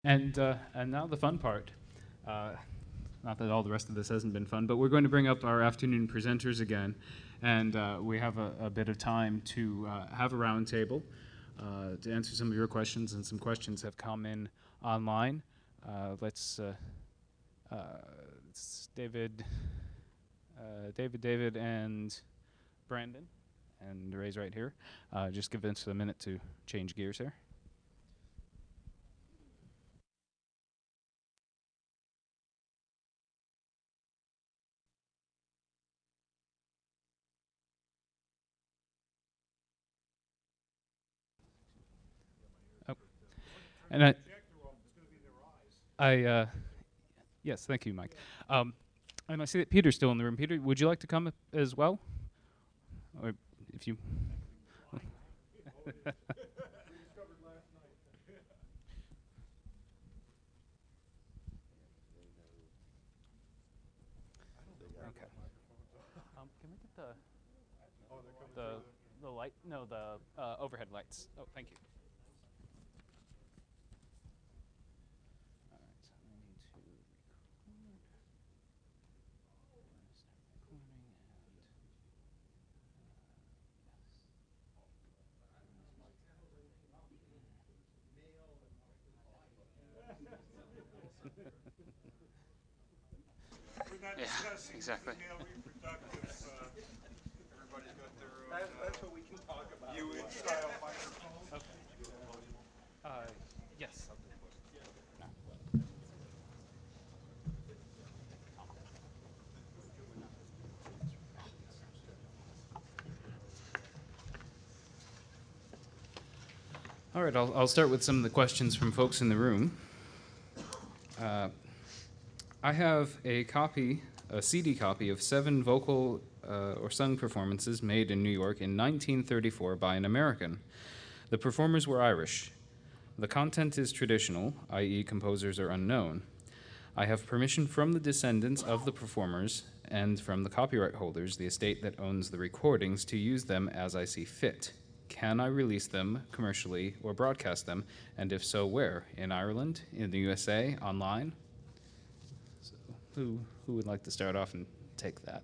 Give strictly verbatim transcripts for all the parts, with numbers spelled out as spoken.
And uh, and now the fun part. Uh, not that all the rest of this hasn't been fun, but we're going to bring up our afternoon presenters again, and uh, we have a, a bit of time to uh, have a roundtable uh, to answer some of your questions, and some questions have come in online. Uh, let's uh, uh, it's David, uh, David, David, and Brandon, and Ray's right here. Uh, just give us a minute to change gears here. Oh. And I, I uh, yes, thank you, Mike. Um, and I see that Peter's still in the room. Peter, would you like to come as well? Or if you... Okay. Um, can we get the the the light? No, the uh, overhead lights. Oh, thank you. All right. So I need to record. Start recording and yes. Yeah, exactly. That's what we can talk about. You in style microphone? Okay. Uh, yes. I'll do it. All right, I'll, I'll start with some of the questions from folks in the room. Uh, I have a copy, a C D copy of seven vocal uh, or sung performances made in New York in nineteen thirty-four by an American. The performers were Irish. The content is traditional, that is composers are unknown. I have permission from the descendants of the performers and from the copyright holders, the estate that owns the recordings, to use them as I see fit. Can I release them commercially or broadcast them? And if so, where? In Ireland, in the U S A, online? So who, who would like to start off and take that?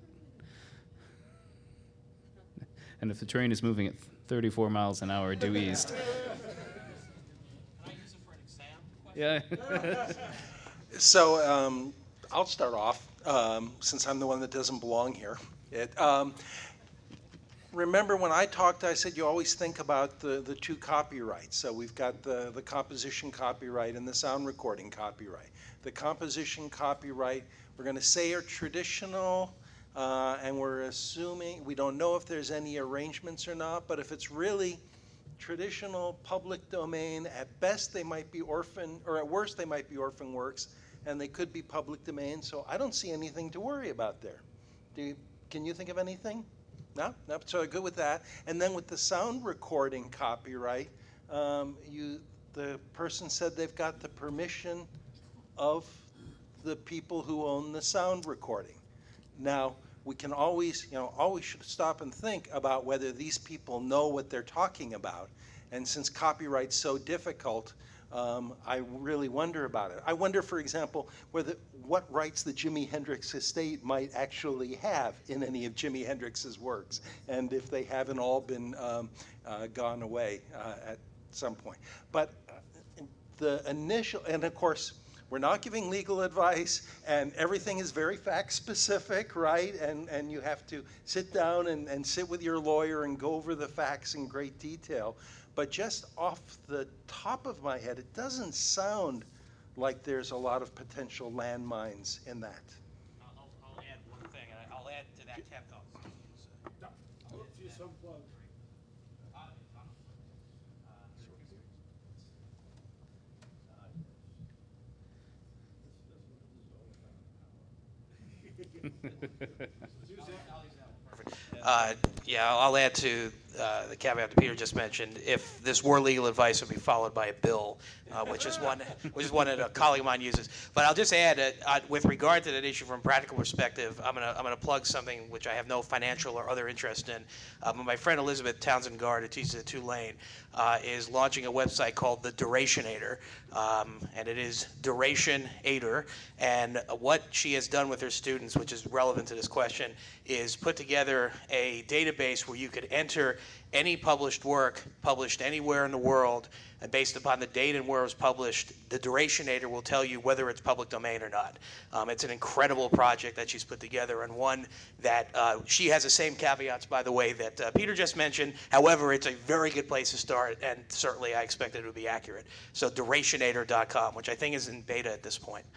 And if the train is moving at thirty-four miles an hour due east. Can I use it for an exam question? Yeah. So um, I'll start off, um, since I'm the one that doesn't belong here. It, um, remember when I talked, I said you always think about the, the two copyrights. So we've got the, the composition copyright and the sound recording copyright. The composition copyright, we're going to say are traditional, uh, and we're assuming, we don't know if there's any arrangements or not, but if it's really traditional public domain, at best they might be orphan, or at worst they might be orphan works, and they could be public domain. So I don't see anything to worry about there. Do you, can you think of anything? No, no. So good with that. And then with the sound recording copyright, um, you the person said they've got the permission of the people who own the sound recording. Now, we can always, you know, always should stop and think about whether these people know what they're talking about. And since copyright's so difficult, um, I really wonder about it. I wonder, for example, whether what rights the Jimi Hendrix estate might actually have in any of Jimi Hendrix's works, and if they haven't all been um, uh, gone away uh, at some point. But uh, the initial, and of course, we're not giving legal advice, and everything is very fact specific, right? And, and you have to sit down and, and sit with your lawyer and go over the facts in great detail. But just off the top of my head, it doesn't sound like there's a lot of potential landmines in that. I'll, I'll add one thing, and I'll add to that tap talk. Uh, yeah, I'll add to uh, the caveat that Peter just mentioned. If this were legal advice, it would be followed by a bill, uh, which is one which is one that a colleague of mine uses. But I'll just add that uh, with regard to that issue from a practical perspective, I'm gonna I'm gonna plug something which I have no financial or other interest in. Uh, but my friend Elizabeth Townsend Guard, who teaches at Tulane, uh, is launching a website called The Durationator, um, and it is Durationator. And what she has done with her students, which is relevant to this question, is put together a database where you could enter any published work published anywhere in the world, and based upon the date and where it was published, the Durationator will tell you whether it's public domain or not. Um, it's an incredible project that she's put together, and one that uh, she has the same caveats, by the way, that uh, Peter just mentioned. However, it's a very good place to start, and certainly I expect it to be accurate. So Durationator dot com, which I think is in beta at this point.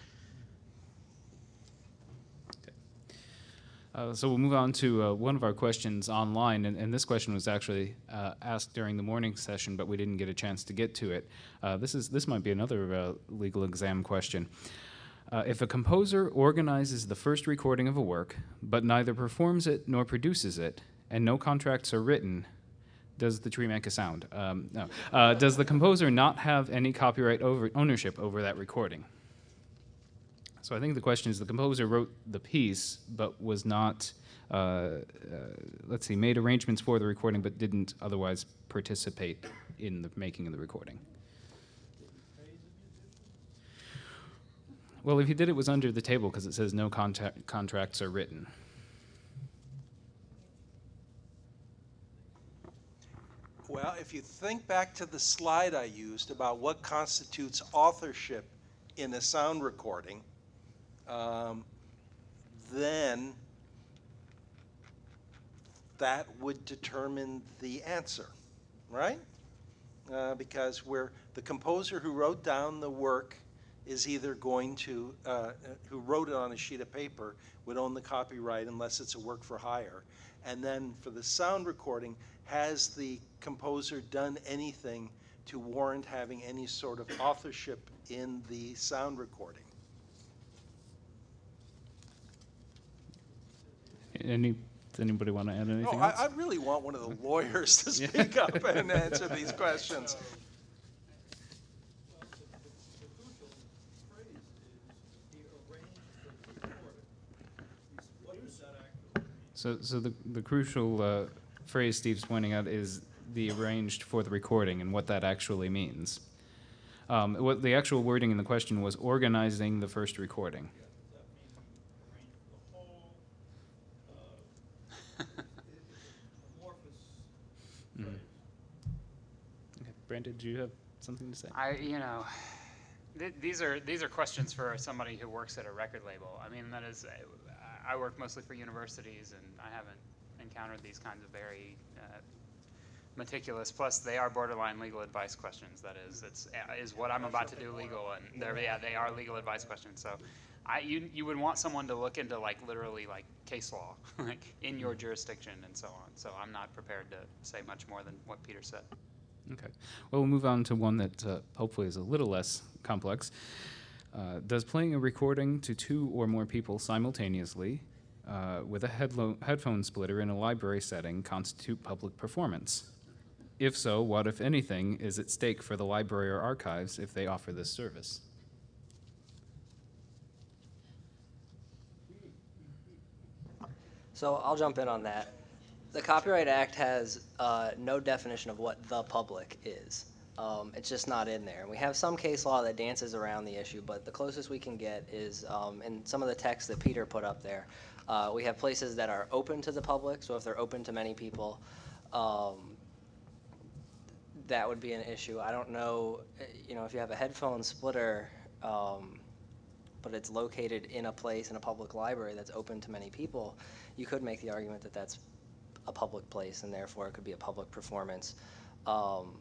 Uh, so we'll move on to uh, one of our questions online, and, and this question was actually uh, asked during the morning session, but we didn't get a chance to get to it. Uh, this is this might be another uh, legal exam question. Uh, if a composer organizes the first recording of a work, but neither performs it nor produces it, and no contracts are written, does the tree make a sound? Um, no. Uh, does the composer not have any copyright over ownership over that recording? So I think the question is, the composer wrote the piece, but was not, uh, uh, let's see, made arrangements for the recording, but didn't otherwise participate in the making of the recording. Well, if he did, it was under the table because it says no contact contracts are written. Well, if you think back to the slide I used about what constitutes authorship in a sound recording, um, then that would determine the answer, right? Uh, because where the composer who wrote down the work is either going to, uh, who wrote it on a sheet of paper, would own the copyright unless it's a work for hire. And then for the sound recording, has the composer done anything to warrant having any sort of authorship in the sound recording? Any, does anybody want to add anything No, else? I, I really want one of the lawyers to speak up and answer these questions. So, so the, the crucial uh, phrase Steve's pointing out is the arranged for the recording and what that actually means. Um, what the actual wording in the question was organizing the first recording. Mm-hmm. Okay. Brandon, do you have something to say? I, you know, th these are these are questions for somebody who works at a record label. I mean, that is, I work mostly for universities, and I haven't encountered these kinds of very uh, meticulous. Plus, they are borderline legal advice questions. That is, it's is what I'm about to do legal, and they're yeah, they are legal advice questions. So, I you you would want someone to look into like literally like case law, like in your jurisdiction and so on. So I'm not prepared to say much more than what Peter said. Okay. Well, we'll move on to one that uh, hopefully is a little less complex. Uh, does playing a recording to two or more people simultaneously uh, with a headlo headphone splitter in a library setting constitute public performance? If so, what, if anything, is at stake for the library or archives if they offer this service? So I'll jump in on that. The Copyright Act has uh, no definition of what the public is. Um, it's just not in there. And we have some case law that dances around the issue, but the closest we can get is um, in some of the text that Peter put up there. Uh, we have places that are open to the public, so if they're open to many people, um, that would be an issue. I don't know, you know, if you have a headphone splitter, um, but it's located in a place in a public library that's open to many people, you could make the argument that that's a public place and therefore it could be a public performance. Um,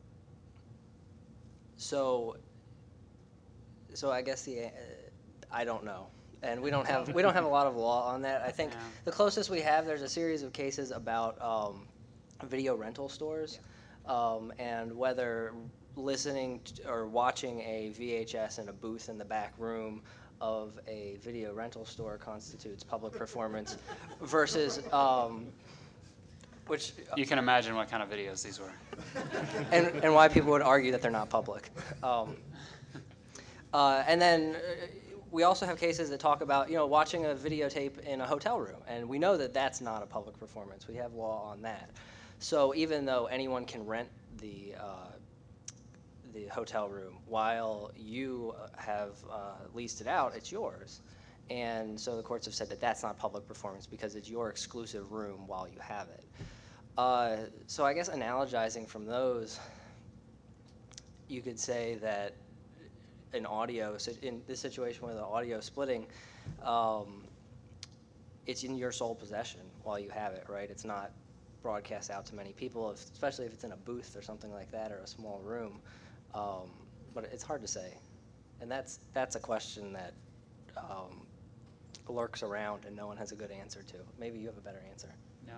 so, so I guess the uh, I don't know, and we don't have we don't have a lot of law on that. I think Yeah. the closest we have, there's a series of cases about um, video rental stores, um, and whether listening t or watching a V H S in a booth in the back room of a video rental store constitutes public performance versus um, which You can imagine what kind of videos these were. and, and why people would argue that they're not public. Um, uh, and then uh, we also have cases that talk about, you know, watching a videotape in a hotel room, and we know that that's not a public performance. We have law on that. So even though anyone can rent the uh, the hotel room. While you have uh, leased it out, it's yours. And so the courts have said that that's not public performance because it's your exclusive room while you have it. Uh, so I guess analogizing from those, you could say that an audio, so in this situation with the audio splitting, um, it's in your sole possession while you have it, right? It's not broadcast out to many people, if, especially if it's in a booth or something like that or a small room. Um, but it's hard to say. And that's, that's a question that um, lurks around and no one has a good answer to. Maybe you have a better answer. No.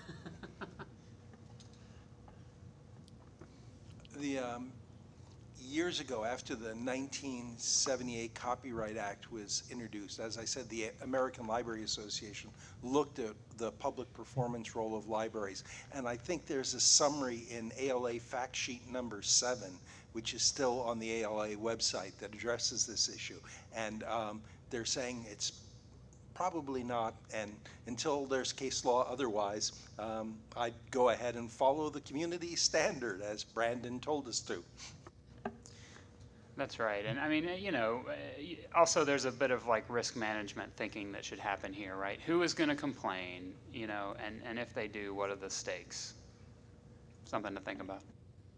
The um, years ago, after the nineteen seventy-eight Copyright Act was introduced, as I said, the American Library Association looked at the public performance role of libraries. And I think there's a summary in A L A fact sheet number seven, which is still on the A L A website, that addresses this issue. And um, they're saying it's probably not, and until there's case law otherwise, um, I'd go ahead and follow the community standard, as Brandon told us to. That's right. And I mean, uh, you know, uh, also there's a bit of like risk management thinking that should happen here, right? Who is going to complain, you know, and, and if they do, what are the stakes? Something to think about.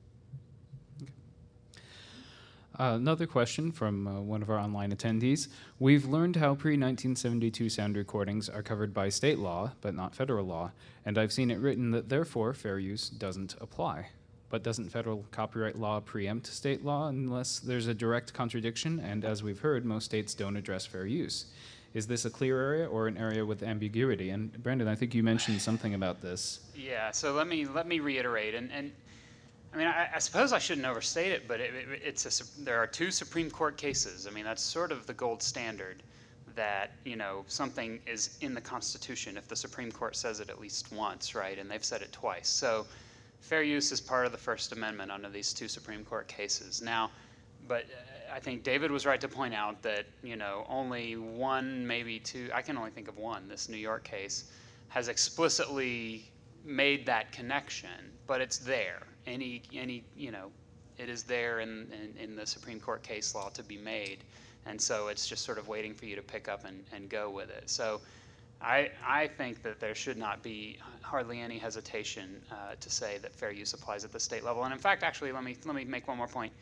Uh, another question from uh, one of our online attendees. We've learned how pre nineteen seventy-two sound recordings are covered by state law, but not federal law, and I've seen it written that therefore fair use doesn't apply. But doesn't federal copyright law preempt state law unless there's a direct contradiction? And as we've heard, most states don't address fair use. Is this a clear area or an area with ambiguity? And Brandon, I think you mentioned something about this. Yeah, so let me let me reiterate, and, and I mean, I, I suppose I shouldn't overstate it, but it, it, it's a, there are two Supreme Court cases. I mean, that's sort of the gold standard, that, you know, something is in the Constitution if the Supreme Court says it at least once, right? And they've said it twice. So fair use is part of the First Amendment under these two Supreme Court cases. Now, but uh, I think David was right to point out that, you know, only one, maybe two, I can only think of one, this New York case, has explicitly made that connection, but it's there. Any, any, you know, it is there in, in, in the Supreme Court case law to be made. And so it's just sort of waiting for you to pick up and, and go with it. So I, I think that there should not be hardly any hesitation uh, to say that fair use applies at the state level. And in fact, actually, let me, let me make one more point.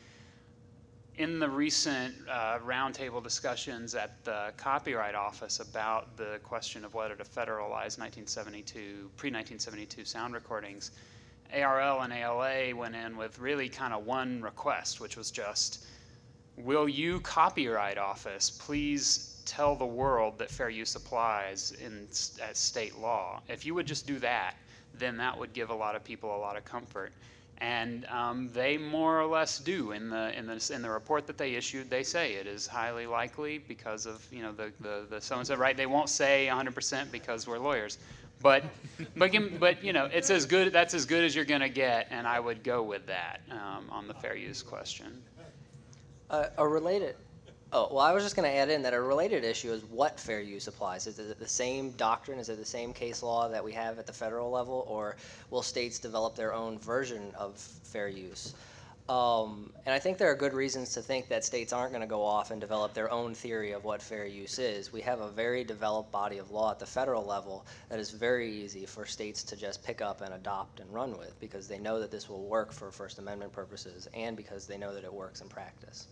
In the recent uh, roundtable discussions at the Copyright Office about the question of whether to federalize nineteen seventy-two, pre nineteen seventy-two sound recordings, A R L and A L A went in with really kind of one request, which was just, will you, Copyright Office, please tell the world that fair use applies in as state law? If you would just do that, then that would give a lot of people a lot of comfort. And um, they more or less do. In the in the in the report that they issued, they say it is highly likely because of, you know, the the, the so and so, right? They won't say one hundred percent because we're lawyers, but but but you know, it's as good. That's as good as you're going to get, and I would go with that um, on the fair use question. Uh, a related, oh, well, I was just going to add in that a related issue is what fair use applies. Is it the same doctrine? Is it the same case law that we have at the federal level, or will states develop their own version of fair use? Um, and I think there are good reasons to think that states aren't going to go off and develop their own theory of what fair use is. We have a very developed body of law at the federal level that is very easy for states to just pick up and adopt and run with, because they know that this will work for First Amendment purposes and because they know that it works in practice.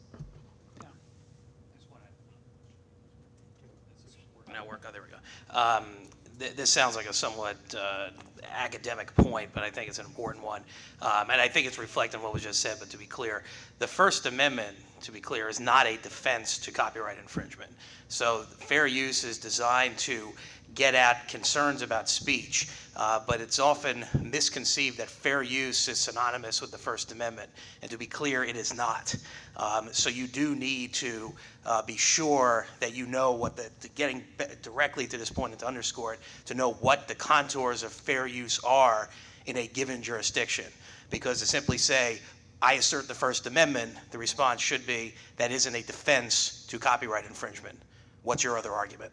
Now work. Oh, there we go. Um, th this sounds like a somewhat uh, academic point, but I think it's an important one. Um, and I think it's reflective of what was just said, but to be clear, the First Amendment, to be clear, is not a defense to copyright infringement. So fair use is designed to get at concerns about speech, uh, but it's often misconceived that fair use is synonymous with the First Amendment. And to be clear, it is not. Um, so you do need to uh, be sure that you know what the, to getting directly to this point and to underscore it, to know what the contours of fair use are in a given jurisdiction. Because to simply say, I assert the First Amendment, the response should be, that isn't a defense to copyright infringement. What's your other argument?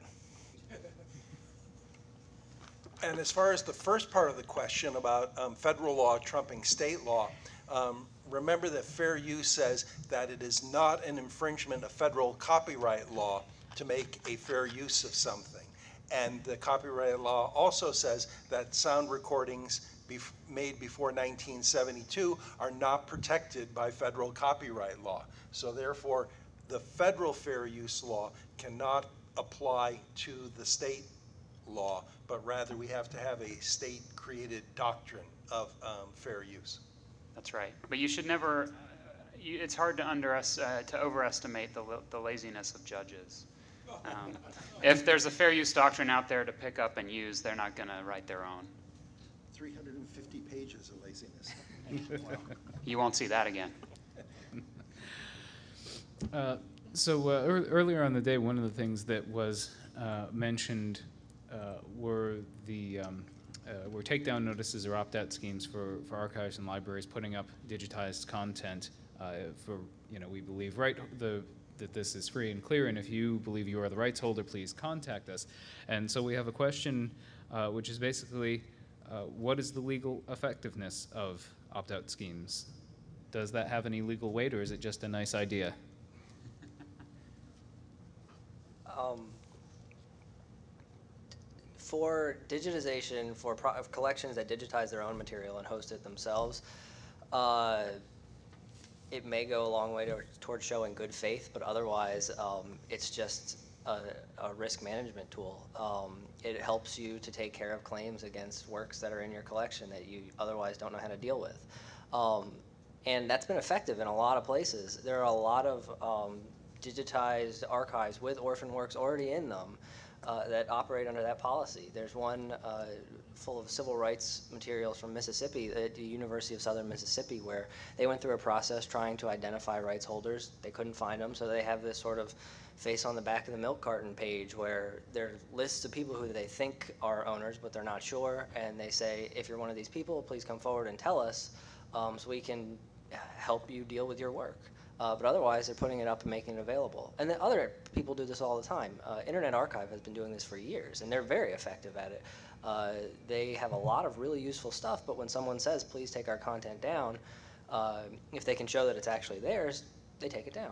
And as far as the first part of the question about um, federal law trumping state law, Um, remember that fair use says that it is not an infringement of federal copyright law to make a fair use of something. And the copyright law also says that sound recordings bef made before nineteen seventy-two are not protected by federal copyright law. So therefore, the federal fair use law cannot apply to the state law, but rather we have to have a state-created doctrine of um, fair use. That's right. But you should never, uh, you, it's hard to, underest, uh, to overestimate the, the laziness of judges. Um, if there's a fair use doctrine out there to pick up and use, they're not going to write their own. three hundred fifty pages of laziness. Well, you won't see that again. Uh, so uh, ear earlier on the day, one of the things that was uh, mentioned uh, were the um, uh, were takedown notices or opt-out schemes for, for archives and libraries putting up digitized content. Uh, for you know, we believe right the that this is free and clear, and if you believe you are the rights holder, please contact us. And so we have a question, uh, which is basically, uh, what is the legal effectiveness of opt-out schemes? Does that have any legal weight, or is it just a nice idea? Um, for digitization, for pro collections that digitize their own material and host it themselves, uh, it may go a long way to, towards showing good faith, but otherwise um, it's just a, a risk management tool. Um, it helps you to take care of claims against works that are in your collection that you otherwise don't know how to deal with. Um, and that's been effective in a lot of places. There are a lot of um, digitized archives with orphan works already in them uh, that operate under that policy. There's one uh, full of civil rights materials from Mississippi at the University of Southern Mississippi, where they went through a process trying to identify rights holders. They couldn't find them, so they have this sort of face on the back of the milk carton page where there are lists of people who they think are owners, but they're not sure, and they say, if you're one of these people, please come forward and tell us um, so we can help you deal with your work. Uh, but otherwise, they're putting it up and making it available. And then other people do this all the time. Uh, Internet Archive has been doing this for years, and they're very effective at it. Uh, they have a lot of really useful stuff, but when someone says, please take our content down, uh, if they can show that it's actually theirs, they take it down.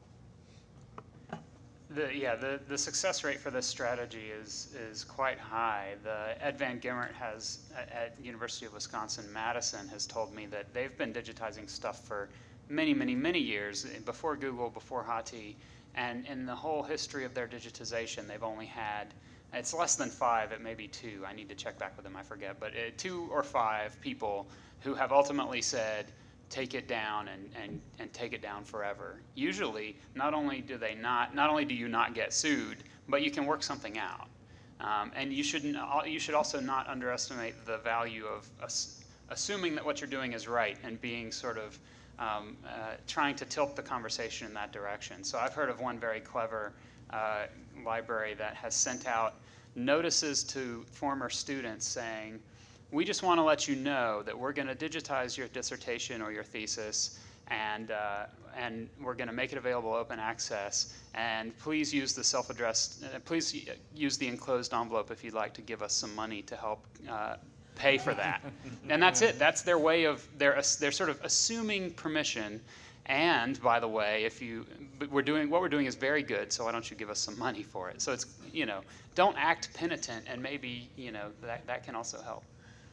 The, yeah, the, the success rate for this strategy is, is quite high. The Ed Van Gimmert has, at, at University of Wisconsin-Madison, has told me that they've been digitizing stuff for many, many, many years, before Google, before Hati, and in the whole history of their digitization, they've only had, it's less than five, it may be two, I need to check back with them, I forget, but uh, two or five people who have ultimately said, take it down and, and, and take it down forever. Usually, not only do they not, not only do you not get sued, but you can work something out. Um, and you should, you should also not underestimate the value of ass, assuming that what you're doing is right and being sort of um, uh, trying to tilt the conversation in that direction. So I've heard of one very clever uh, library that has sent out notices to former students saying, we just want to let you know that we're going to digitize your dissertation or your thesis, and, uh, and we're going to make it available open access, and please use the self-addressed, uh, please use the enclosed envelope if you'd like to give us some money to help uh, pay for that. And that's it. That's their way of, they're, they're sort of assuming permission. And by the way, if you, but we're doing, what we're doing is very good, so why don't you give us some money for it? So it's, you know, don't act penitent, and maybe, you know, that, that can also help.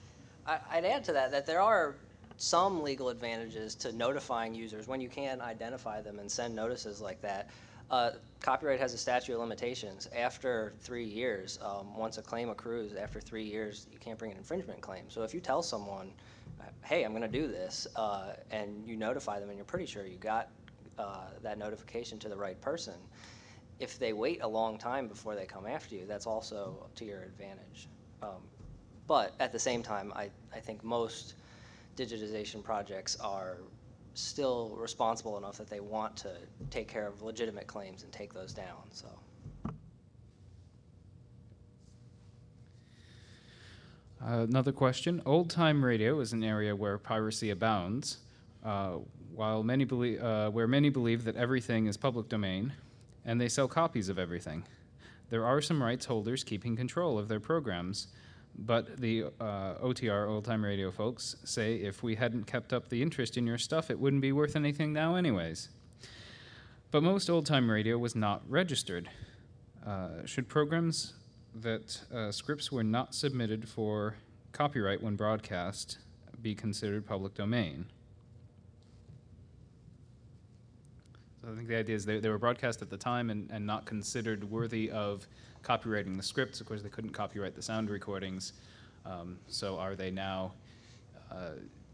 I'd add to that that there are some legal advantages to notifying users when you can identify them and send notices like that. Uh, copyright has a statute of limitations. After three years, um, once a claim accrues, after three years, you can't bring an infringement claim. So if you tell someone, hey, I'm going to do this, uh, and you notify them and you're pretty sure you got uh, that notification to the right person, if they wait a long time before they come after you, that's also to your advantage. Um, But at the same time, I, I think most digitization projects are still responsible enough that they want to take care of legitimate claims and take those down. So. Uh, another question. Old-time radio is an area where piracy abounds, uh, while many believe, uh, where many believe that everything is public domain, and they sell copies of everything. There are some rights holders keeping control of their programs, But the uh, O T R, Old Time Radio folks, say if we hadn't kept up the interest in your stuff, it wouldn't be worth anything now anyways. But most old-time radio was not registered. Uh, should programs that uh, scripts were not submitted for copyright when broadcast be considered public domain? So I think the idea is they, they were broadcast at the time and, and not considered worthy of copyrighting the scripts. Of course, they couldn't copyright the sound recordings. Um, so are they now uh,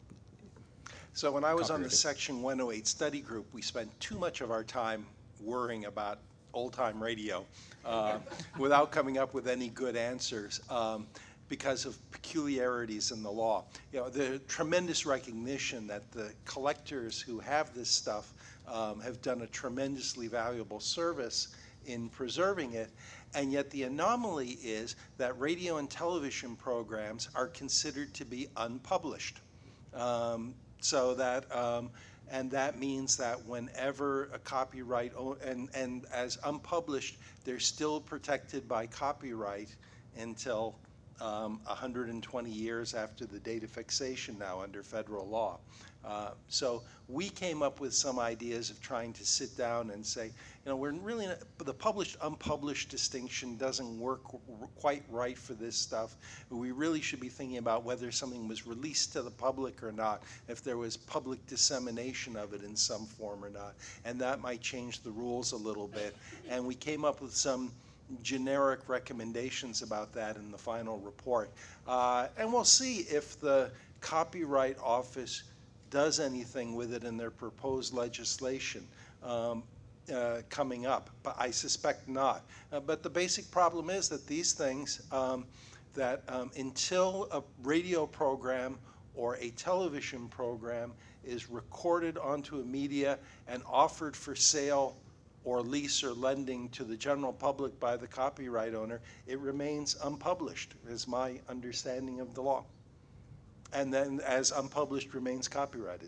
So when I was on the Copyrighted. Section one oh eight study group, we spent too much of our time worrying about old-time radio uh, without coming up with any good answers um, because of peculiarities in the law. You know, the tremendous recognition that the collectors who have this stuff um, have done a tremendously valuable service in preserving it, and yet the anomaly is that radio and television programs are considered to be unpublished. Um, so that, um, and that means that whenever a copyright, o- and, and as unpublished, they're still protected by copyright until um, one hundred twenty years after the date of fixation now under federal law. Uh, so we came up with some ideas of trying to sit down and say, you know, we're really, not, the published, unpublished distinction doesn't work r- quite right for this stuff. We really should be thinking about whether something was released to the public or not, if there was public dissemination of it in some form or not. And that might change the rules a little bit. And we came up with some generic recommendations about that in the final report. Uh, and we'll see if the Copyright Office does anything with it in their proposed legislation um, uh, coming up, but I suspect not. Uh, but the basic problem is that these things, um, that um, until a radio program or a television program is recorded onto a media and offered for sale or lease or lending to the general public by the copyright owner, it remains unpublished, is my understanding of the law. And then as unpublished remains copyrighted.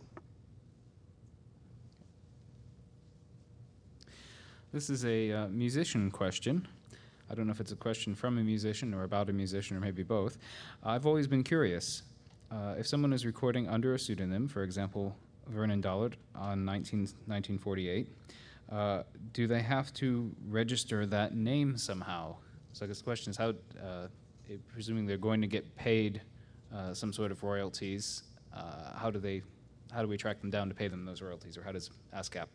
This is a uh, musician question. I don't know if it's a question from a musician or about a musician or maybe both. I've always been curious. Uh, if someone is recording under a pseudonym, for example, Vernon Dollard on nineteen forty-eight, uh, do they have to register that name somehow? So I guess the question is how, uh, it, presuming they're going to get paid uh, some sort of royalties, uh, how do they, how do we track them down to pay them those royalties, or how does ASCAP?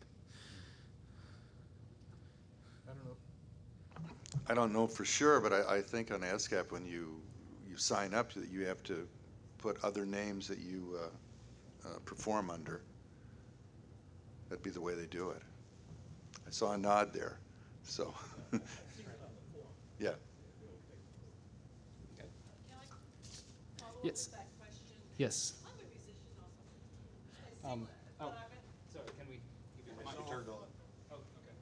I don't know for sure, but I, I think on ASCAP, when you, you sign up, that you have to put other names that you uh, uh, perform under. That'd be the way they do it. I saw a nod there, so. Yeah. Yes. Yes. Um, oh, sorry, can we give you a mic? Turned on. Oh, okay.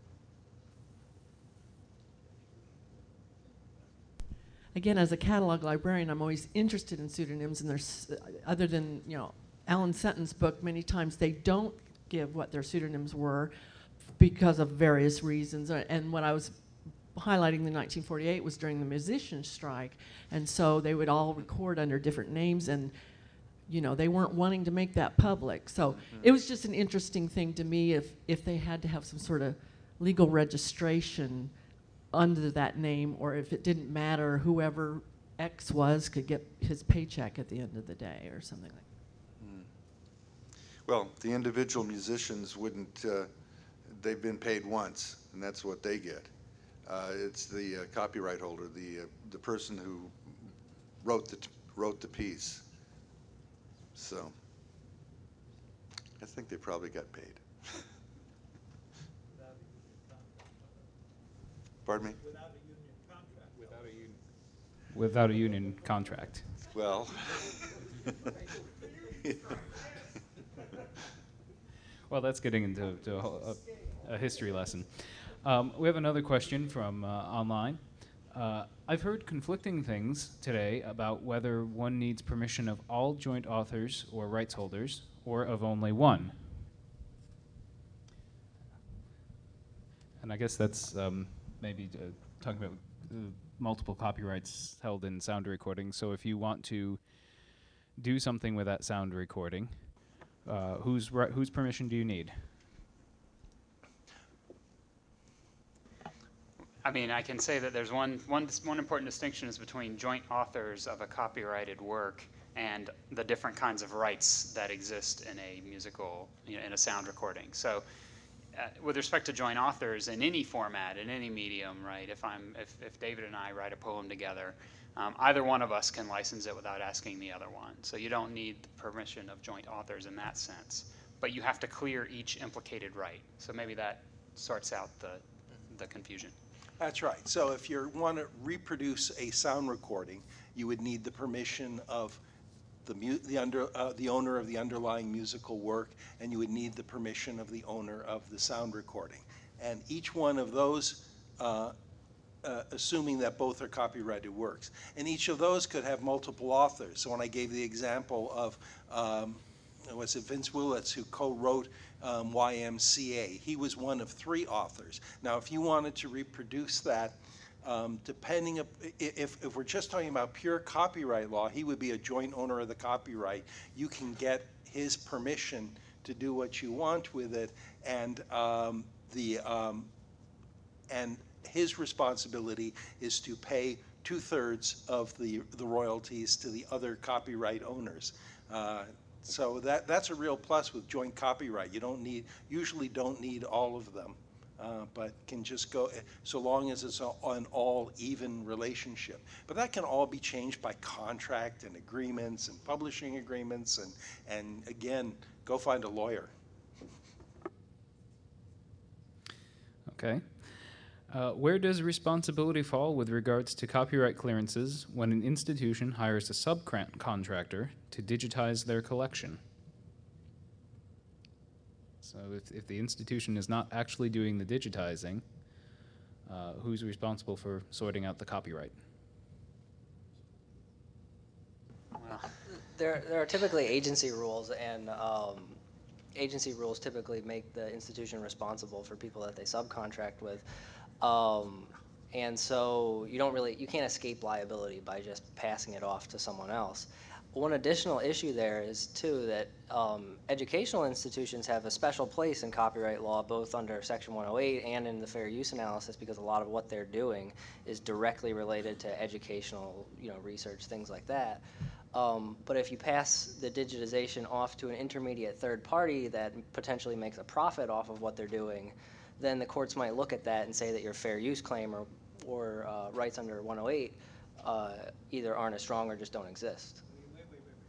Again, as a catalog librarian, I'm always interested in pseudonyms, and there's, uh, other than, you know, Alan Sutton's book, many times they don't give what their pseudonyms were because of various reasons. Uh, And what I was highlighting the nineteen forty-eight was during the musician strike, and so they would all record under different names, and you know, they weren't wanting to make that public. So mm-hmm. It was just an interesting thing to me if, if they had to have some sort of legal registration under that name, or if it didn't matter, whoever X was could get his paycheck at the end of the day or something like that. Mm. Well, the individual musicians wouldn't, uh, they've been paid once, and that's what they get. Uh, it's the uh, copyright holder, the uh, the person who wrote the t wrote the piece. So I think they probably got paid. Pardon me? Without a union contract. Without a union. Without a union contract. Well. Well, that's getting into to a, whole- a, a history lesson. Um, we have another question from uh, online. Uh, I've heard conflicting things today about whether one needs permission of all joint authors or rights holders, or of only one. And I guess that's um, maybe uh, talking about uh, multiple copyrights held in sound recording. So if you want to do something with that sound recording, uh, whose ri- whose permission do you need? I mean, I can say that there's one, one, one important distinction is between joint authors of a copyrighted work and the different kinds of rights that exist in a musical, you know, in a sound recording. So uh, with respect to joint authors in any format, in any medium, right, if, I'm, if, if David and I write a poem together, um, either one of us can license it without asking the other one. So you don't need the permission of joint authors in that sense. But you have to clear each implicated right. So maybe that sorts out the, the confusion. That's right. So if you want to reproduce a sound recording, you would need the permission of the mu the under uh, the owner of the underlying musical work, and you would need the permission of the owner of the sound recording. And each one of those, uh, uh, assuming that both are copyrighted works, and each of those could have multiple authors. So when I gave the example of um, was it Vince Willits who co-wrote um, Y M C A? He was one of three authors. Now, if you wanted to reproduce that, um, depending if, if, if we're just talking about pure copyright law, he would be a joint owner of the copyright. You can get his permission to do what you want with it, and um, the um, and his responsibility is to pay two-thirds of the the royalties to the other copyright owners. Uh, So that, that's a real plus with joint copyright. You don't need, usually don't need all of them, uh, but can just go, so long as it's a, an all even relationship. But that can all be changed by contract and agreements and publishing agreements, and, and again, go find a lawyer. Okay. Uh, where does responsibility fall with regards to copyright clearances when an institution hires a subcontractor to digitize their collection? So if, if the institution is not actually doing the digitizing, uh, who's responsible for sorting out the copyright? Well, There, there are typically agency rules, and um, agency rules typically make the institution responsible for people that they subcontract with. Um, and so you don't really, you can't escape liability by just passing it off to someone else. One additional issue there is, too, that um, educational institutions have a special place in copyright law, both under Section one oh eight and in the fair use analysis, because a lot of what they're doing is directly related to educational, you know, research, things like that. Um, but if you pass the digitization off to an intermediate third party that potentially makes a profit off of what they're doing, then the courts might look at that and say that your fair use claim or, or uh, rights under one oh eight uh, either aren't as strong or just don't exist. Wait, wait, wait,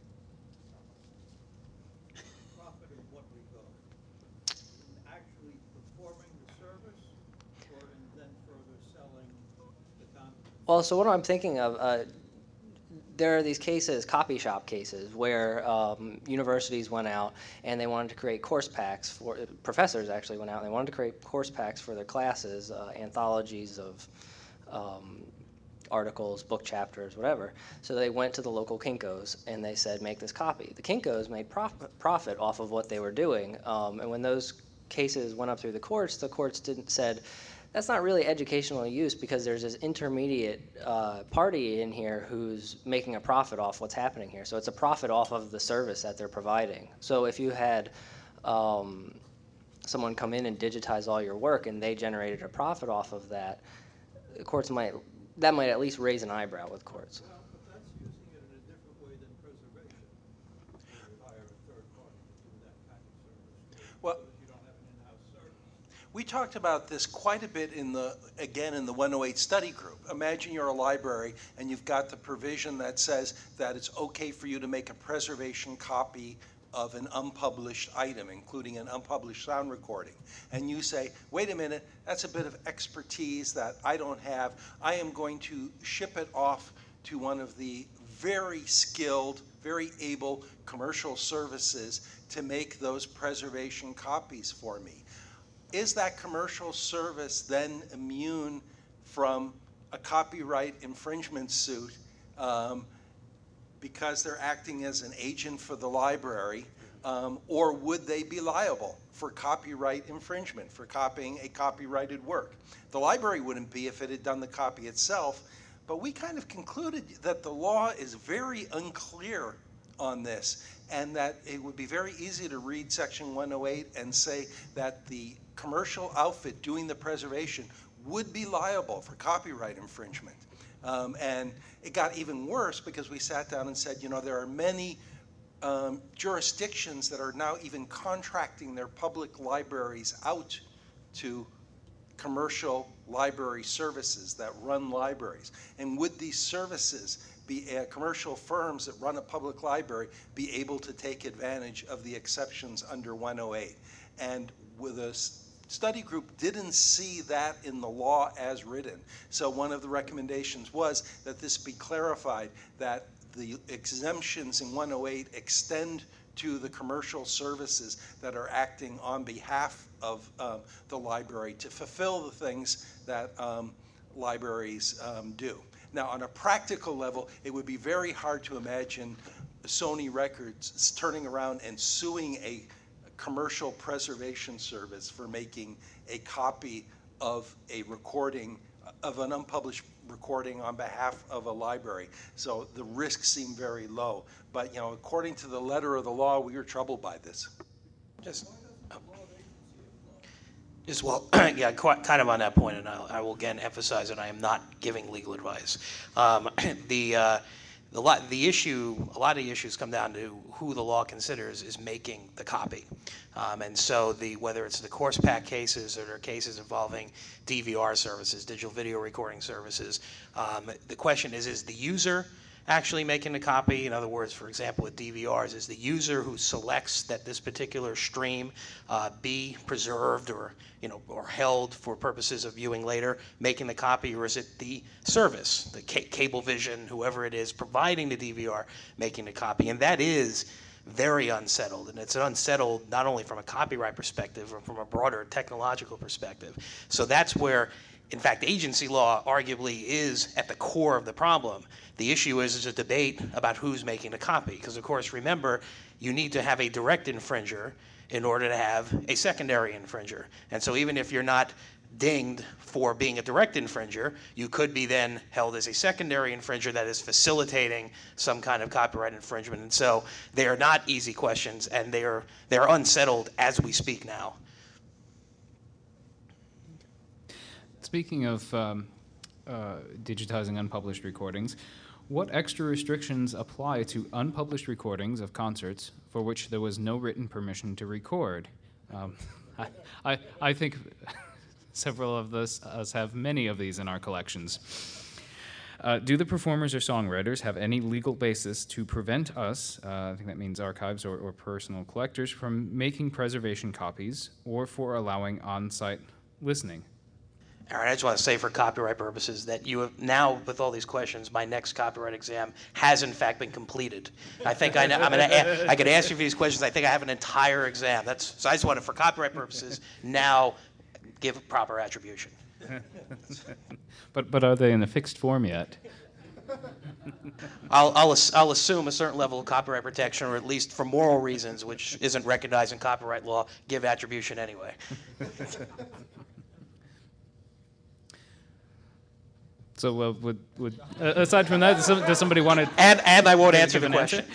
wait. Profit in what regard? In actually performing the service, or in then further selling the content? Well, so what I'm thinking of, uh, there are these cases, copy shop cases, where um, universities went out and they wanted to create course packs for, professors actually went out and they wanted to create course packs for their classes, uh, anthologies of um, articles, book chapters, whatever. So they went to the local Kinko's and they said, make this copy. The Kinko's made prof profit off of what they were doing. Um, and when those cases went up through the courts, the courts didn't said, that's not really educational use because there's this intermediate uh, party in here who's making a profit off what's happening here. So it's a profit off of the service that they're providing. So if you had um, someone come in and digitize all your work and they generated a profit off of that, the courts might, that might at least raise an eyebrow with courts. Well, but that's using it in a different way than preservation. You hire a third party to do that kind of service. Well, Because you don't have an in-house service. we talked about this quite a bit in the, again, in the one oh eight study group. Imagine you're a library and you've got the provision that says that it's okay for you to make a preservation copy of an unpublished item, including an unpublished sound recording. And you say, wait a minute, that's a bit of expertise that I don't have. I am going to ship it off to one of the very skilled, very able commercial services to make those preservation copies for me. Is that commercial service then immune from a copyright infringement suit um, because they're acting as an agent for the library Um, or would they be liable for copyright infringement, for copying a copyrighted work? The library wouldn't be if it had done the copy itself, but we kind of concluded that the law is very unclear on this, and that it would be very easy to read Section one oh eight and say that the commercial outfit doing the preservation would be liable for copyright infringement. Um, and it got even worse because we sat down and said, you know, there are many um, jurisdictions that are now even contracting their public libraries out to commercial library services that run libraries. And would these services be uh, commercial firms that run a public library be able to take advantage of the exceptions under one oh eight? And with a study group didn't see that in the law as written. So one of the recommendations was that this be clarified, that the exemptions in one oh eight extend to the commercial services that are acting on behalf of um, the library to fulfill the things that um, libraries um, do. Now, on a practical level, it would be very hard to imagine Sony Records turning around and suing a commercial preservation service for making a copy of a recording, of an unpublished recording on behalf of a library. So the risks seem very low. But, you know, according to the letter of the law, we were troubled by this. Just, oh. Just well, yeah, quite, kind of on that point, and I'll, I will again emphasize that I am not giving legal advice. Um, the uh, the lot, the issue, a lot of the issues come down to who the law considers is making the copy, um, and so the whether it's the course pack cases or there are cases involving D V R services, digital video recording services, um, the question is: is the user actually making the copy? In other words, for example, with D V Rs, is the user who selects that this particular stream uh, be preserved or, you know, or held for purposes of viewing later, making the copy, or is it the service, the ca Cablevision, whoever it is providing the D V R, making the copy? And that is very unsettled, and it's unsettled not only from a copyright perspective, but from a broader technological perspective. So that's where, in fact, agency law arguably is at the core of the problem. The issue is, is a debate about who's making the copy. Because, of course, remember, you need to have a direct infringer in order to have a secondary infringer. And so even if you're not dinged for being a direct infringer, you could be then held as a secondary infringer that is facilitating some kind of copyright infringement. And so they are not easy questions, and they are, they are unsettled as we speak now. Speaking of um, uh, digitizing unpublished recordings, what extra restrictions apply to unpublished recordings of concerts for which there was no written permission to record? Um, I, I, I think several of us, us have many of these in our collections. Uh, do the performers or songwriters have any legal basis to prevent us, uh, I think that means archives or, or personal collectors, from making preservation copies or for allowing on-site listening? Aaron, I just want to say for copyright purposes that you have now, with all these questions, my next copyright exam has in fact been completed. I think I know, I'm gonna, I could ask you for these questions. I think I have an entire exam. That's, so I just want to, for copyright purposes, now give proper attribution. but, but are they in a fixed form yet? I'll, I'll, I'll assume a certain level of copyright protection, or at least for moral reasons, which isn't recognized in copyright law, give attribution anyway. So uh, would, would uh, aside from that, does, some, does somebody want to... And, and I won't answer the question.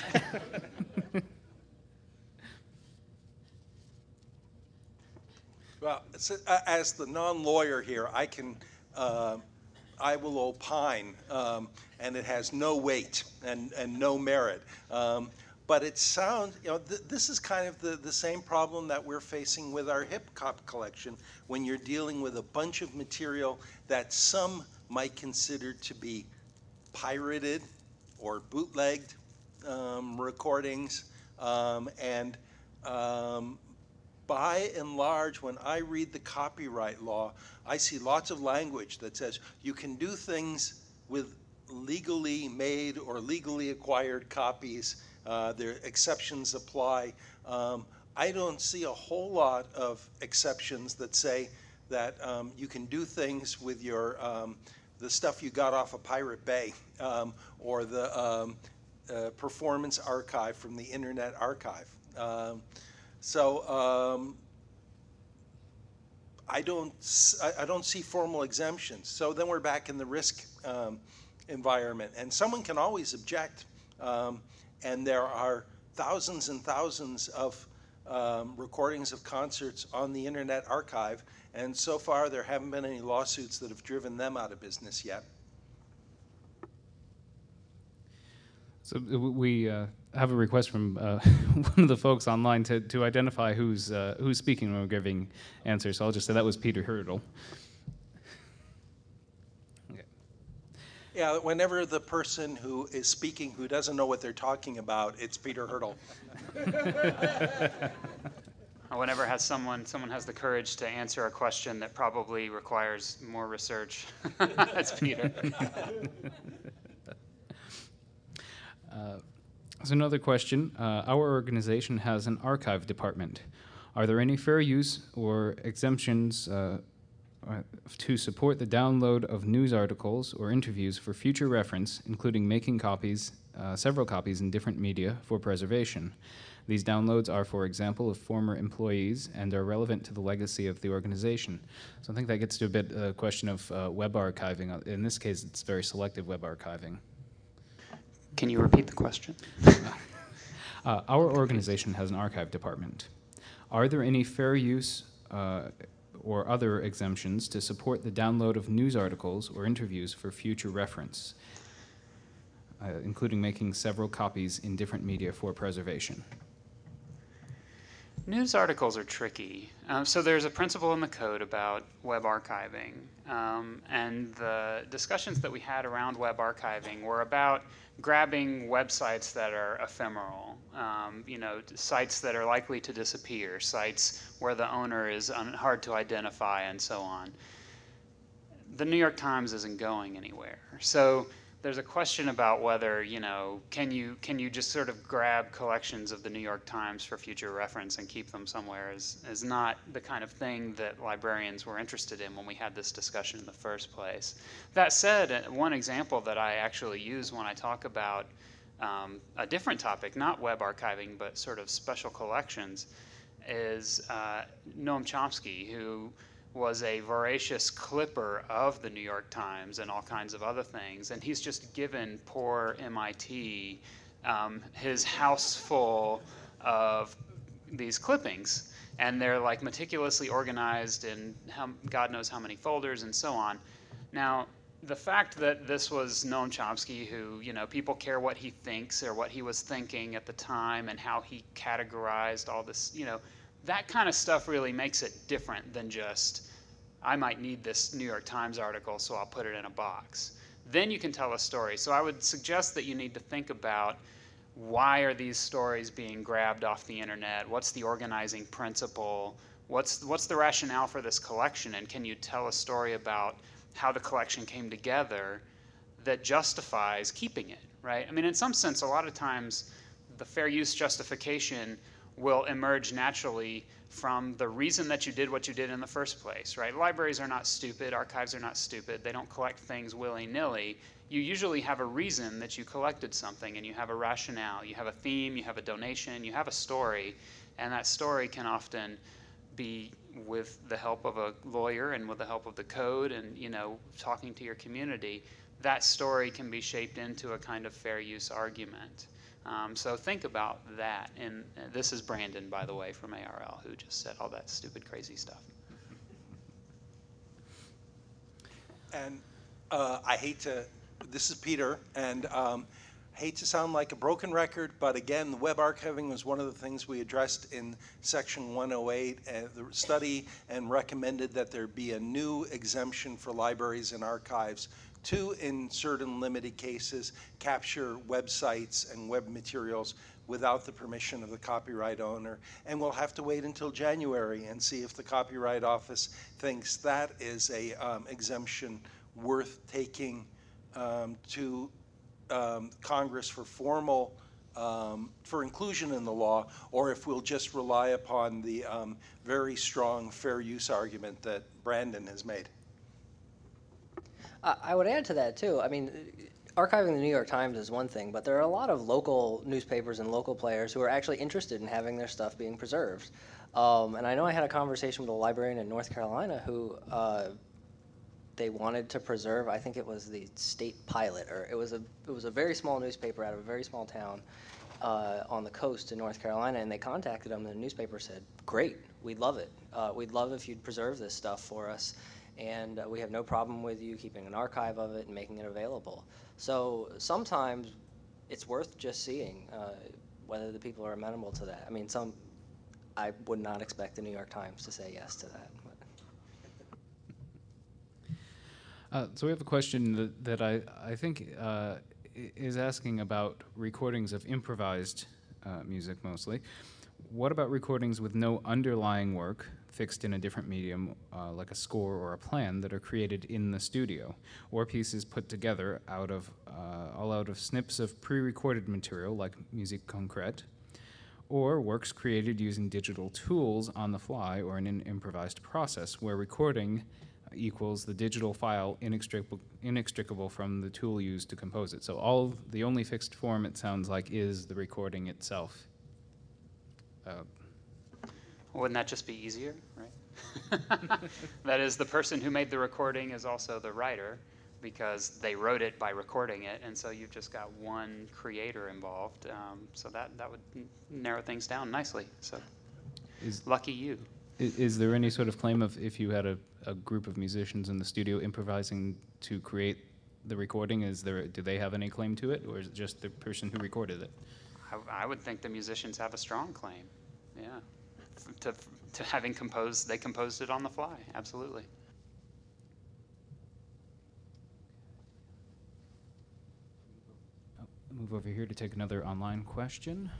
Well, so, uh, as the non-lawyer here, I can, uh, I will opine, um, and it has no weight and, and no merit. Um, but it sounds, you know, th this is kind of the, the same problem that we're facing with our hip-hop collection when you're dealing with a bunch of material that some might consider to be pirated or bootlegged um, recordings. Um, and um, by and large, when I read the copyright law, I see lots of language that says you can do things with legally made or legally acquired copies. Uh, their exceptions apply. Um, I don't see a whole lot of exceptions that say that um, you can do things with your um, the stuff you got off of Pirate Bay um, or the um, uh, performance archive from the Internet Archive. Um, so um, I don't s- I, I don't see formal exemptions. So then we're back in the risk um, environment, and someone can always object. Um, and there are thousands and thousands of um, recordings of concerts on the Internet Archive, and so far there haven't been any lawsuits that have driven them out of business yet. So uh, w- we uh, have a request from uh, one of the folks online to, to identify who's uh, who's speaking when we're giving answers. So I'll just say that was Peter Hurdle. Okay. Yeah, whenever the person who is speaking who doesn't know what they're talking about, it's Peter Hurdle. Whenever has someone someone has the courage to answer a question that probably requires more research, that's Peter. Uh, so another question. Uh, our organization has an archive department. Are there any fair use or exemptions uh, uh, to support the download of news articles or interviews for future reference, including making copies, uh, several copies in different media for preservation? These downloads are, for example, of former employees and are relevant to the legacy of the organization. So I think that gets to a bit a uh, question of uh, web archiving. In this case, it's very selective web archiving. Can you repeat the question? uh, our organization has an archive department. Are there any fair use uh, or other exemptions to support the download of news articles or interviews for future reference, uh, including making several copies in different media for preservation? News articles are tricky. Um, so there's a principle in the code about web archiving, um, and the discussions that we had around web archiving were about grabbing websites that are ephemeral, um, you know, sites that are likely to disappear, sites where the owner is un- hard to identify, and so on. The New York Times isn't going anywhere. So there's a question about whether, you know, can you can you just sort of grab collections of the New York Times for future reference and keep them somewhere is, is not the kind of thing that librarians were interested in when we had this discussion in the first place. That said, one example that I actually use when I talk about um, a different topic, not web archiving, but sort of special collections, is uh, Noam Chomsky, who was a voracious clipper of the New York Times and all kinds of other things. And he's just given poor M I T um, his house full of these clippings. And they're like meticulously organized in how, God knows how many folders and so on. Now, the fact that this was Noam Chomsky, who, you know, people care what he thinks or what he was thinking at the time and how he categorized all this, you know, that kind of stuff really makes it different than just, I might need this New York Times article, so I'll put it in a box. Then you can tell a story. So I would suggest that you need to think about, why are these stories being grabbed off the internet? What's the organizing principle? What's, what's the rationale for this collection? And can you tell a story about how the collection came together that justifies keeping it, right? I mean, in some sense, a lot of times the fair use justification will emerge naturally from the reason that you did what you did in the first place, right? Libraries are not stupid, archives are not stupid, they don't collect things willy-nilly. You usually have a reason that you collected something, and you have a rationale, you have a theme, you have a donation, you have a story, and that story can often be with the help of a lawyer and with the help of the code and, you know, talking to your community. That story can be shaped into a kind of fair use argument. Um, so think about that. And uh, this is Brandon, by the way, from A R L, who just said all that stupid, crazy stuff. And uh, I hate to, this is Peter, and um, hate to sound like a broken record, but again, the web archiving was one of the things we addressed in section one oh eight, uh, the study, and recommended that there be a new exemption for libraries and archives to, in certain limited cases, capture websites and web materials without the permission of the copyright owner. And we'll have to wait until January and see if the Copyright Office thinks that is a um, exemption worth taking um, to um, Congress for formal, um, for inclusion in the law, or if we'll just rely upon the um, very strong fair use argument that Brandon has made. Uh, I would add to that too. I mean, archiving the New York Times is one thing, but there are a lot of local newspapers and local players who are actually interested in having their stuff being preserved. Um, and I know I had a conversation with a librarian in North Carolina who uh, they wanted to preserve, I think it was the State Pilot, or it was a, it was a very small newspaper out of a very small town uh, on the coast in North Carolina, and they contacted them, and the newspaper said, great, we'd love it. Uh, we'd love if you'd preserve this stuff for us, and uh, we have no problem with you keeping an archive of it and making it available. So sometimes it's worth just seeing uh, whether the people are amenable to that. I mean, some, I would not expect the New York Times to say yes to that. Uh, so we have a question that, that I, I think uh, i- is asking about recordings of improvised uh, music mostly. What about recordings with no underlying work fixed in a different medium, uh, like a score or a plan, that are created in the studio, or pieces put together out of uh, all out of snips of pre-recorded material like musique concrète, or works created using digital tools on the fly or in an improvised process where recording equals the digital file inextricable, inextricable from the tool used to compose it. So all the only fixed form, it sounds like, is the recording itself. Uh, Wouldn't that just be easier, right? That is, the person who made the recording is also the writer, because they wrote it by recording it, and so you've just got one creator involved. Um, so that, that would n- narrow things down nicely. So is, lucky you. i- is there any sort of claim of if you had a, a group of musicians in the studio improvising to create the recording, is there, do they have any claim to it, or is it just the person who recorded it? I, I would think the musicians have a strong claim, yeah, F- to, to having composed, they composed it on the fly, absolutely. I'll move over here to take another online question.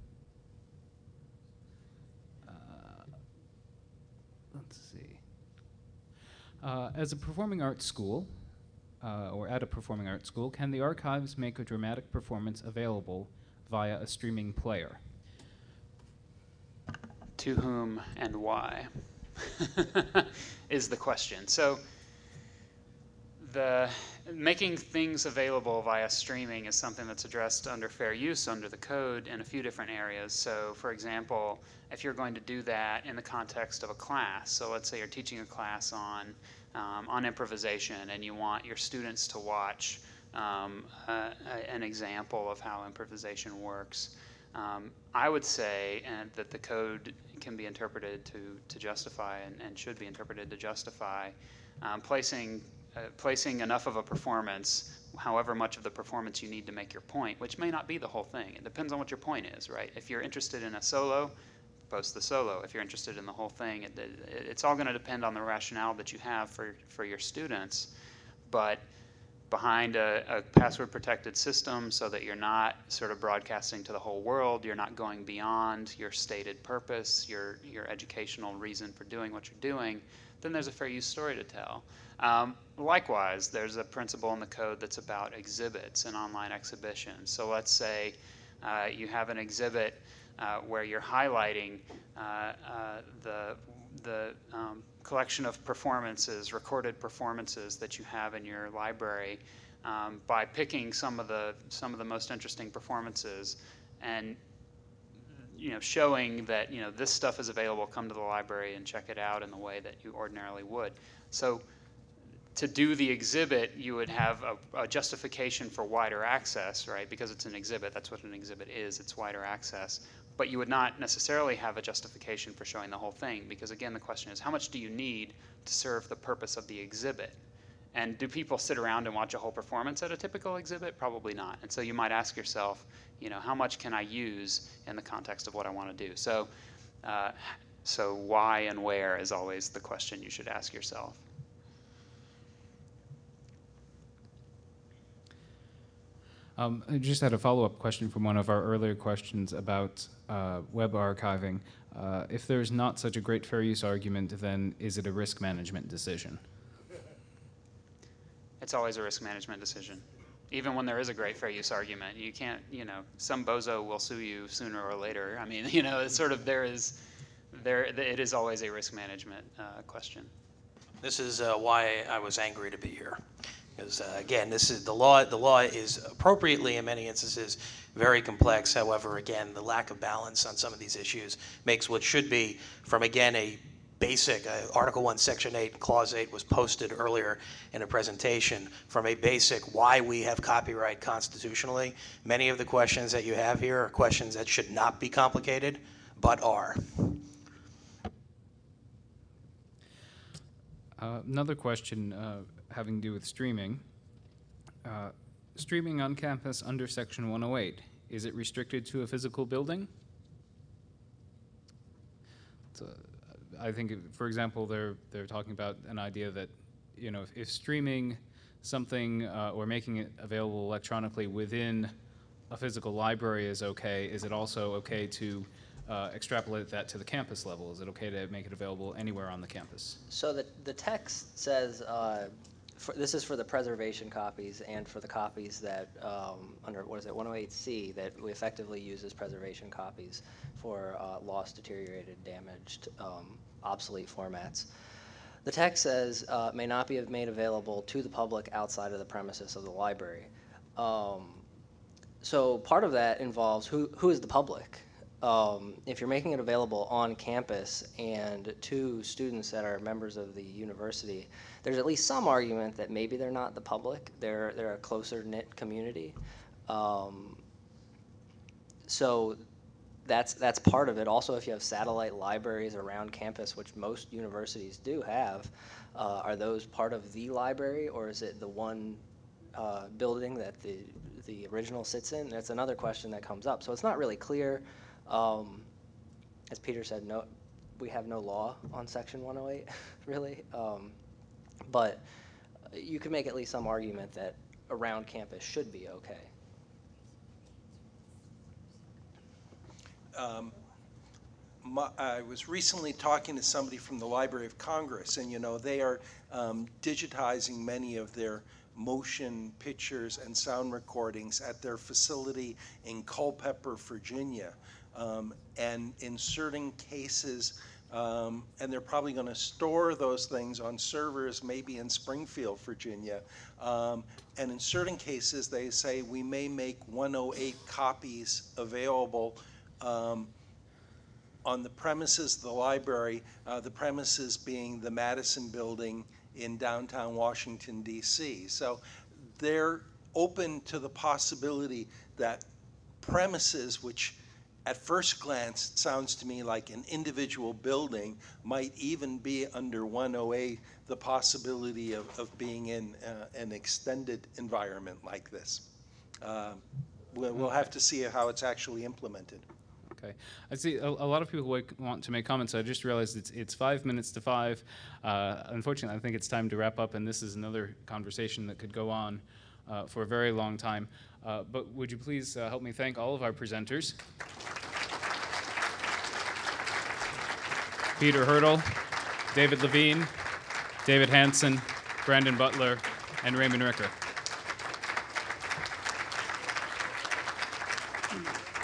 Uh, let's see. Uh, as a performing arts school, uh, or at a performing arts school, can the archives make a dramatic performance available via a streaming player? To whom and why is the question. So the making things available via streaming is something that's addressed under fair use under the code in a few different areas. So for example, if you're going to do that in the context of a class, so let's say you're teaching a class on um, on improvisation and you want your students to watch um, uh, an example of how improvisation works. Um, I would say and that the code can be interpreted to, to justify and, and should be interpreted to justify um, placing, uh, placing enough of a performance, however much of the performance you need to make your point, which may not be the whole thing. It depends on what your point is, right? If you're interested in a solo, post the solo. If you're interested in the whole thing, it, it, it's all going to depend on the rationale that you have for, for your students. But behind a, a password protected system so that you're not sort of broadcasting to the whole world, you're not going beyond your stated purpose, your, your educational reason for doing what you're doing, then there's a fair use story to tell. Um, likewise, there's a principle in the code that's about exhibits and online exhibitions. So let's say uh, you have an exhibit uh, where you're highlighting uh, uh, the, the um, collection of performances, recorded performances that you have in your library um, by picking some of the some of the most interesting performances and you know showing that you know this stuff is available. Come to the library and check it out in the way that you ordinarily would. So to do the exhibit, you would have a, a justification for wider access, right? Because it's an exhibit. That's what an exhibit is. It's wider access. But you would not necessarily have a justification for showing the whole thing, because again, the question is, how much do you need to serve the purpose of the exhibit? And do people sit around and watch a whole performance at a typical exhibit? Probably not. And so you might ask yourself, you know, how much can I use in the context of what I want to do? So, uh, so why and where is always the question you should ask yourself. Um, I just had a follow-up question from one of our earlier questions about uh, web archiving. Uh, if there's not such a great fair use argument, then is it a risk management decision? It's always a risk management decision. Even when there is a great fair use argument, you can't, you know, some bozo will sue you sooner or later. I mean, you know, it's sort of, there is, there, it is always a risk management uh, question. This is uh, why I was angry to be here. Because uh, again, this is the law. The law is appropriately, in many instances, very complex. However, again, the lack of balance on some of these issues makes what should be, from again a basic uh, Article One, Section Eight, Clause Eight was posted earlier in a presentation. From a basic why we have copyright constitutionally, many of the questions that you have here are questions that should not be complicated, but are. Uh, another question uh, having to do with streaming. Uh, streaming on campus under Section one oh eight, is it restricted to a physical building? So, I think, for example, they're they're talking about an idea that, you know, if, if streaming something uh, or making it available electronically within a physical library is okay, is it also okay to uh, extrapolate that to the campus level? Is it okay to make it available anywhere on the campus? So the, the text says, uh, for, this is for the preservation copies and for the copies that, um, under, what is it, one oh eight C, that we effectively use as preservation copies for uh, lost, deteriorated, damaged, um, obsolete formats. The text says, uh, may not be made available to the public outside of the premises of the library. Um, so part of that involves who, who is the public? Um, if you're making it available on campus and to students that are members of the university, there's at least some argument that maybe they're not the public. They're, they're a closer knit community. Um, so that's, that's part of it. Also, if you have satellite libraries around campus, which most universities do have, uh, are those part of the library, or is it the one uh, building that the, the original sits in? That's another question that comes up. So it's not really clear. Um, as Peter said, no, we have no law on Section one oh eight, really. Um, but you can make at least some argument that around campus should be okay. Um, my, I was recently talking to somebody from the Library of Congress, and you know they are um, digitizing many of their motion pictures and sound recordings at their facility in Culpeper, Virginia. Um, and in certain cases, um, and they're probably going to store those things on servers maybe in Springfield, Virginia. Um, and in certain cases, they say we may make one oh eight copies available um, on the premises of the library, uh, the premises being the Madison Building in downtown Washington, D C So they're open to the possibility that premises, which at first glance it sounds to me like an individual building, might even be under one oh eight, the possibility of, of being in uh, an extended environment like this. Uh, we'll, we'll have to see how it's actually implemented. Okay. I see a, a lot of people wake, want to make comments. I just realized it's, it's five minutes to five. Uh, unfortunately, I think it's time to wrap up, and this is another conversation that could go on uh, for a very long time. Uh, but would you please uh, help me thank all of our presenters. Peter Hurdle, David Levine, David Hanson, Brandon Butler, and Raymond Ricker.